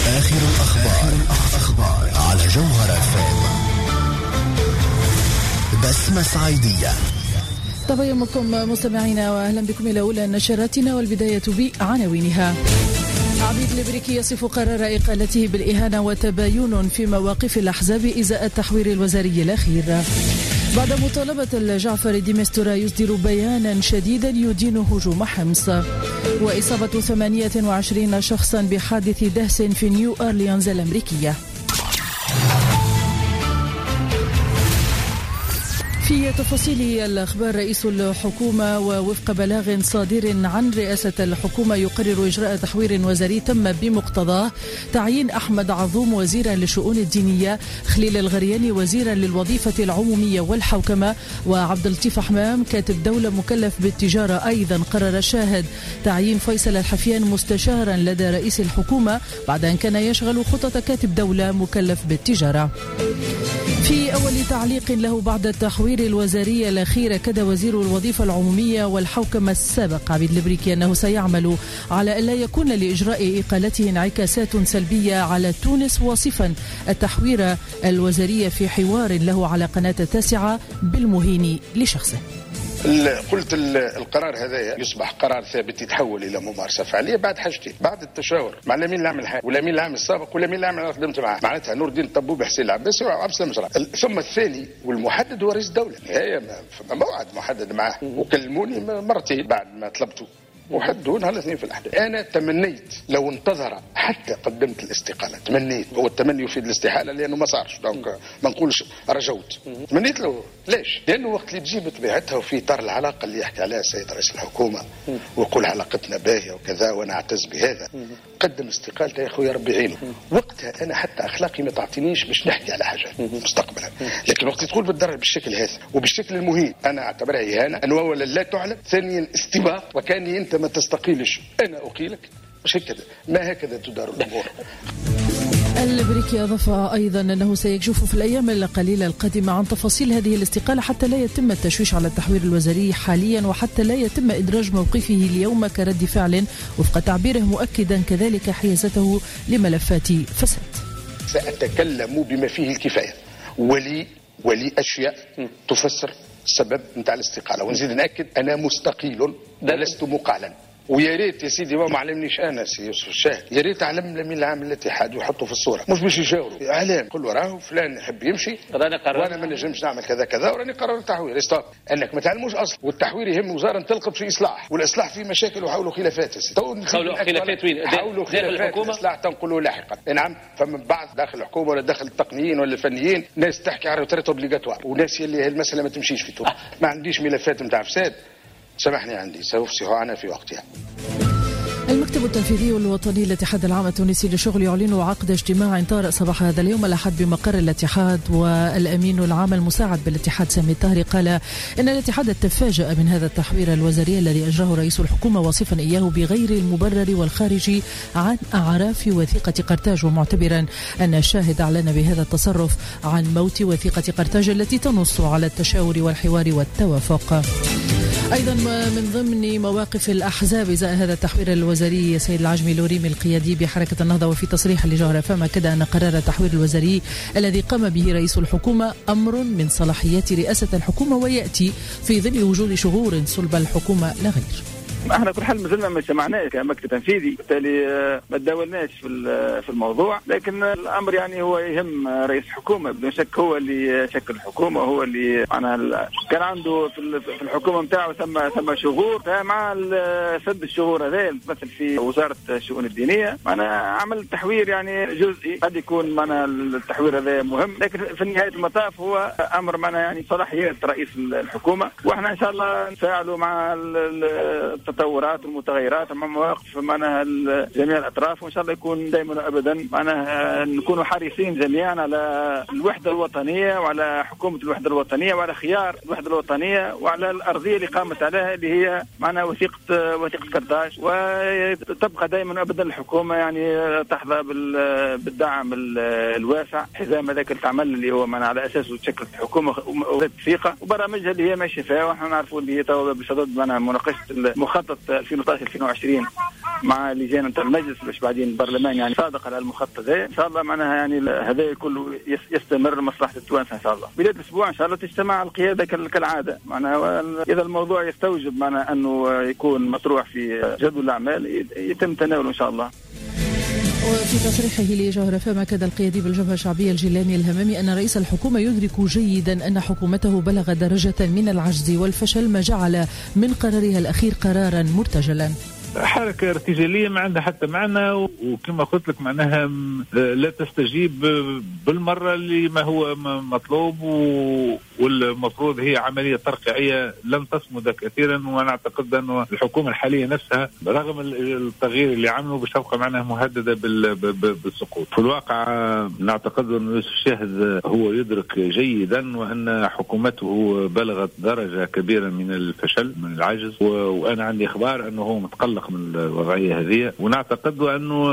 آخر الأخبار على جوهر FM. بسمة صعيدية. طبعا يومكم مستمعينا وأهلا بكم إلى أولى نشراتنا، والبداية بعناوينها. عبيد الإبريكي يصف قرار إقالته بالإهانة وتباين في مواقف الأحزاب إزاء التحوير الوزاري الأخير. بعد مطالبة الجعفر ديمستورا يصدر بيانا شديدا يدين هجوم حمص. وإصابة 28 شخصا بحادث دهس في نيو أورليانز الأمريكية. في تفاصيل الأخبار، رئيس الحكومة ووفق بلاغ صادر عن رئاسة الحكومة يقرر إجراء تحوير وزاري تم بمقتضاه تعيين أحمد عظوم وزيرا للشؤون الدينية، خليل الغرياني وزيرا للوظيفة العمومية والحوكمة، وعبد اللطيف حمام كاتب دولة مكلف بالتجارة. أيضا قرر الشاهد تعيين فيصل الحفيان مستشارا لدى رئيس الحكومة بعد أن كان يشغل خطة كاتب دولة مكلف بالتجارة. في أول تعليق له بعد التحوير الوزاري الأخير، كاد وزير الوظيفة العمومية والحوكمة السابق عبيد الإبريكي أنه سيعمل على ألا يكون لإجراء إقالته انعكاسات سلبية على تونس، واصفا التحوير الوزاري في حوار له على قناة التاسعة بالمهين لشخصه. قلت القرار هذا يصبح قرار ثابت يتحول الى ممارسه فعليه بعد حاجتين: بعد التشاور مع الامين العام الحالي والامين العام السابق والامين العام اللي خدمت معاه، معناتها نور الدين الطبوبي، حسين العباسي وعبد السلام مجرى. ثم الثاني والمحدد هو رئيس الدوله، نهايه موعد محدد معاه، وكلموني مرتين بعد ما طلبته وحدوا نهار الاثنين في الأحداث. أنا تمنيت لو انتظر حتى قدمت الاستقالة، تمنيت، هو التمني يفيد الاستحالة لأنه ما صارش، ما نقولش رجوت، تمنيت له. ليش؟ لأنه وقت اللي تجي بطبيعتها وفي إطار العلاقة اللي يحكي عليها السيد رئيس الحكومة ويقول علاقتنا باهية وكذا وأنا أعتز بهذا، قدم استقالته يا أخويا ربي يعينه. وقتها أنا حتى أخلاقي ما تعطينيش باش نحكي على حاجة مستقبلا، لكن وقت تقول بالضرر بالشكل هذا وبالشكل المهين أنا أعتبرها إهانة. أنه أولا لا تعلم، ثانيا استباق، وكاني أنت ما تستقيلش أنا أقيلك، مش هكذا، ما هكذا تدار الأمور. الإبريكي أضاف أيضا أنه سيكشف في الأيام القليلة القادمة عن تفاصيل هذه الاستقالة حتى لا يتم التشويش على التحوير الوزاري حاليا، وحتى لا يتم إدراج موقفه اليوم كرد فعل وفق تعبيره، مؤكدا كذلك حيازته لملفات فساد. سأتكلم بما فيه الكفاية ولي أشياء تفسر السبب نتاع الاستقالة، ونزيد نأكد أنا مستقيل لست مقالا. ويا ريت يا سيدي ما علمنيش انا سي يوسف الشاهد، يا ريت علم الامين العام الاتحاد ويحطوا في الصوره، مش باش يجاوروا اعلام قول له راهو فلان يحب يمشي وانا ما نجمش نعمل كذا كذا وراني قررت التحوير. ستوب، انك ما تعلموش اصلا. والتحوير يهم وزاره تلقط في اصلاح، والاصلاح فيه مشاكل وحاولوا خلافات. حاولوا خلافات وين؟ حاولوا خلافات الاصلاح تنقلوا لاحقا. نعم، فمن بعض داخل الحكومه ولا داخل التقنيين ولا الفنيين ناس تحكي على روتريت اوبليغاتوار، وناس اللي المساله ما تمشيش في تونس. ما عنديش ملفات نتاع فساد، سامحني عندي سأفصح عنها في وقتها. المكتب التنفيذي الوطني للاتحاد العام التونسي للشغل يعلن عقد اجتماع طارئ صباح هذا اليوم الأحد بمقر الاتحاد، والأمين العام المساعد بالاتحاد سامي الطاهري قال إن الاتحاد تفاجأ من هذا التحوير الوزاري الذي أجراه رئيس الحكومة، واصفا إياه بغير المبرر والخارج عن أعراف وثيقة قرطاج، ومعتبرا أن الشاهد أعلن بهذا التصرف عن موت وثيقة قرطاج التي تنص على التشاور والحوار والتوافق. أيضا من ضمن مواقف الأحزاب إزاء هذا التحوير الوزاري سيد العجمي لوريمي القيادي بحركة النهضة، وفي تصريح لجوهر FM أكد أن قرار التحوير الوزاري الذي قام به رئيس الحكومة أمر من صلاحيات رئاسة الحكومة، ويأتي في ظل وجود شغور صلب الحكومة لا غير. احنا كل حال مازلنا ما سمعناش كمكتب تنفيذي، بالتالي ما تداولناش في الموضوع، لكن الامر يعني هو يهم رئيس الحكومه بدون شك، هو اللي شكل الحكومه، هو اللي معناها كان عنده في الحكومه نتاعو ثم شغور، مع سد الشغور هذا مثل في وزاره الشؤون الدينيه معناها عمل تحوير يعني جزئي، قد يكون معناها التحوير هذا مهم، لكن في نهايه المطاف هو امر معناها يعني صلاحيات رئيس الحكومه، واحنا ان شاء الله نتفاعلوا مع التطورات والمتغيرات مع مواقف معناها جميع الاطراف، وان شاء الله يكون دائما ابدا معناها نكونوا حريصين جميعا على الوحده الوطنيه وعلى حكومه الوحده الوطنيه وعلى خيار الوحده الوطنيه وعلى الارضيه اللي قامت عليها اللي هي معناها وثيقه قرطاج، وتبقى دائما ابدا الحكومه يعني تحظى بالدعم الواسع حزام هذاك العمل اللي هو معناها على اساسه تشكلت الحكومه وثيقه وبرامجها اللي هي ماشيه فيها، ونحن نعرفوا اللي هي تو بصدد معناها مناقشه مخطط 2019-2020 مع لجان المجلس باش بعدين البرلمان يعني صادق على المخطط هذا ان شاء الله. معناها يعني هذا كله يستمر مصلحه التوانسه ان شاء الله. بدايه الاسبوع ان شاء الله تجتمع القياده كالعاده. معناها اذا الموضوع يستوجب معناها انه يكون مطروح في جدول الاعمال يتم تناوله ان شاء الله. وفي تصريحه لجوهر فم أكد القيادي بالجبهة الشعبية الجيلاني الهمامي أن رئيس الحكومة يدرك جيدا أن حكومته بلغت درجة من العجز والفشل ما جعل من قرارها الأخير قرارا مرتجلا. حركة ارتجالية ما عندها حتى معنى، وكما قلت لك معناها لا تستجيب بالمرة لما هو مطلوب، والمفروض هي عملية ترقيعية لم تصمد كثيرا. وانا اعتقد أن الحكومة الحالية نفسها رغم التغيير اللي عمله باش تبقى معناها مهددة بالسقوط. في الواقع نعتقد أن يوسف شاهد هو يدرك جيدا وأن حكومته بلغت درجة كبيرة من الفشل من العجز، وأنا عندي إخبار أنه هو متقلق من الوضعية هذه. ونعتقد أنه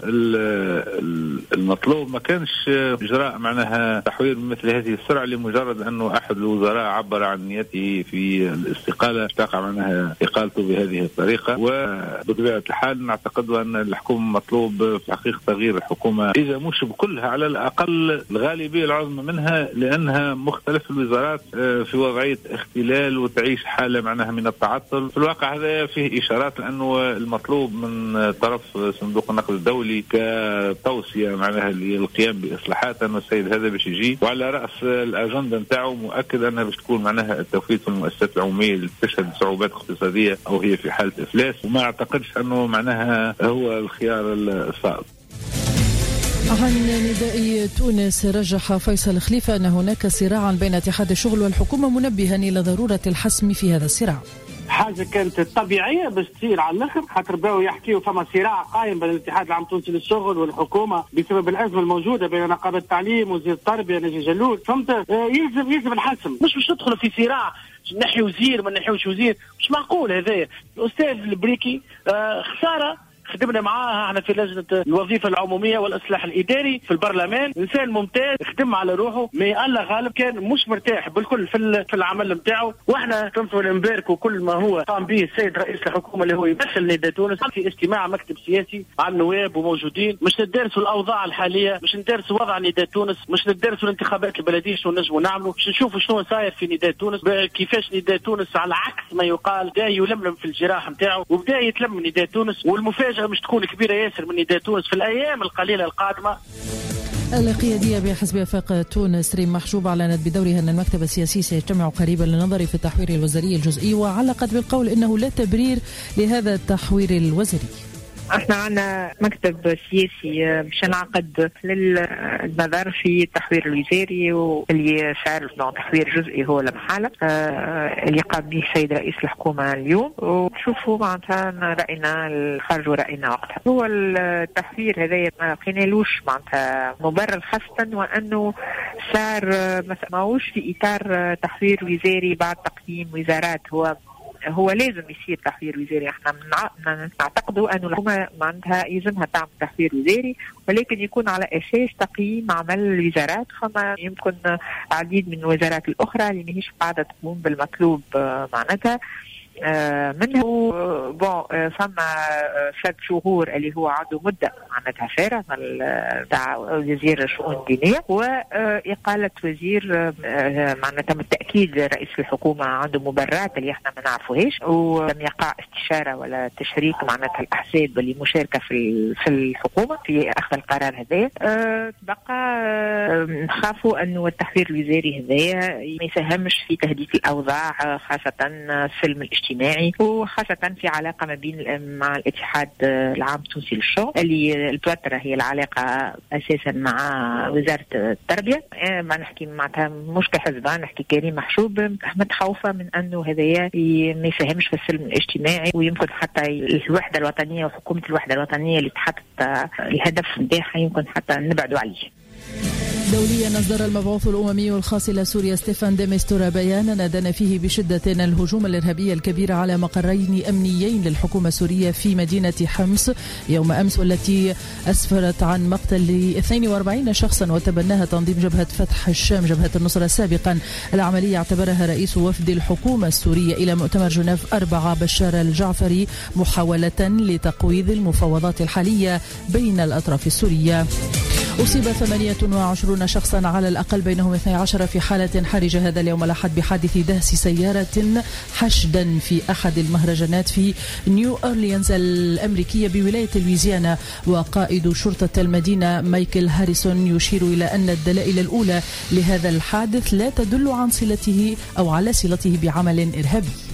المطلوب ما كانش إجراء معناها تحوير بمثل هذه السرعة لمجرد أنه أحد الوزراء عبر عن نيته في الاستقالة تقع معناها إقالته بهذه الطريقة. وبطبيعة الحال نعتقد أن الحكومة مطلوب في حقيقة تغيير الحكومة إذا مش بكلها على الأقل الغالبية العظمى منها، لأنها مختلف الوزارات في وضعية اختلال وتعيش حالة معناها من التعطل. في الواقع هذا فيه إشارات لأنه المطلوب من طرف صندوق النقد الدولي كتوصية معناها للقيام بإصلاحات، أنه السيد هذا باش يجي وعلى رأس الأجندة نتاعو مؤكد أنها باش تكون معناها التوفير في المؤسسات العمومية اللي تشهد صعوبات اقتصادية أو هي في حالة إفلاس، وما أعتقدش أنه معناها هو الخيار الصائب. عن نداء تونس رجح فيصل خليفة أن هناك صراعا بين اتحاد الشغل والحكومة، منبها إلى ضرورة الحسم في هذا الصراع. حاجه كانت طبيعيه باش تصير على الاخر، خاطر باو يحكيوا فما صراع قائم بين الاتحاد العام التونسي للشغل والحكومه بسبب الازمه الموجوده بين نقابه التعليم وزير التربيه نجي جلول. فهمت؟ يلزم الحسم، مش تدخلوا في صراع نحي وزير ما نحيوش وزير، مش معقول هذا. الاستاذ البريكي خساره، خدمنا معاه احنا في لجنه الوظيفه العموميه والاصلاح الاداري في البرلمان، انسان ممتاز خدم على روحه، ما الله غالب كان مش مرتاح بالكل في العمل نتاعو. واحنا كنتوا نباركوا كل ما هو قام به السيد رئيس الحكومه اللي هو يمثل نداء تونس في اجتماع مكتب سياسي على النواب وموجودين. مش ندرسوا الاوضاع الحاليه، مش ندرسوا وضع نداء تونس، مش ندرسوا الانتخابات البلديه شنو نجموا نعملوا، باش نشوفوا شنو صاير في نداء تونس، كيفاش نداء تونس على عكس ما يقال بدا يلملم في الجراح نتاعو وبدا يتلم نداء تونس. والمفاجاه مش تكون كبيرة ياسر من نداء تونس في الأيام القليلة القادمة. القيادية بحزب وفاق تونس ريم محجوب أعلنت بدورها أن المكتب السياسي سيجتمع قريبا للنظر في التحوير الوزاري الجزئي، وعلقت بالقول إنه لا تبرير لهذا التحوير الوزاري. احنا عندنا مكتب سياسي باش نعقد للنظر في التحوير الوزاري، واللي صار تحوير جزئي هو المحالة اللي قام به السيد رئيس الحكومة اليوم، وتشوفوا معناتها رأينا الخرج ورأينا وقتها. هو التحوير هذا ما لقينالوش معناتها مبرر، خاصة وأنه صار ماهوش في إطار تحوير وزاري بعد تقييم وزارات. هو لازم يصير تحوير وزاري. احنا نعتقدوا انه الحكومه معناتها يلزمها تعمل تحوير وزاري، ولكن يكون على اساس تقييم عمل الوزارات. فما يمكن عديد من الوزارات الاخرى اللي ماهيش قاعده تقوم بالمطلوب معناتها منه. فما 6 شهور اللي هو عنده مدة معناتها فارغة تاع وزير الشؤون الدينية، وإقالة وزير معناتها بالتأكيد رئيس الحكومة عنده مبررات اللي احنا ما نعرفوهاش، ولم يقع استشارة ولا تشريك معناتها الأحزاب اللي مشاركة في الحكومة في أخذ القرار هذا. بقى نخافوا أنه التحوير الوزاري هذا ما يساهمش في تهدئة الأوضاع، خاصة السلم الاجتماعي، وخاصة في علاقة ما بين مع الاتحاد العام التونسي للشغل اللي التوترة هي العلاقة أساسا مع وزارة التربية. ما نحكي معناتها مش كحزبان، نحكي كريم محجوب متخوفة من أنه هذايا ما يساهمش في السلم الاجتماعي، ويمكن حتى الوحدة الوطنية وحكومة الوحدة الوطنية اللي تحط الهدف نتاعها يمكن حتى نبعدوا عليه. دوليا أصدر المبعوث الأممي الخاص إلى سوريا ستيفان دي ميستورا بيانا نادى فيه بشدة الهجوم الإرهابي الكبير على مقرين أمنيين للحكومة السورية في مدينة حمص يوم أمس، والتي أسفرت عن مقتل 42 شخصا وتبناها تنظيم جبهة فتح الشام جبهة النصرة سابقا. العملية اعتبرها رئيس وفد الحكومة السورية إلى مؤتمر جنيف 4 بشار الجعفري محاولة لتقويض المفاوضات الحالية بين الأطراف السورية. أصيب 28 شخصا على الأقل بينهم 12 في حالة حرجة هذا اليوم الأحد بحادث دهس سيارة حشدا في أحد المهرجانات في نيو أورليانز الأمريكية بولاية لويزيانا. وقائد شرطة المدينة مايكل هاريسون يشير إلى أن الدلائل الأولى لهذا الحادث لا تدل عن صلته أو على صلته بعمل إرهابي.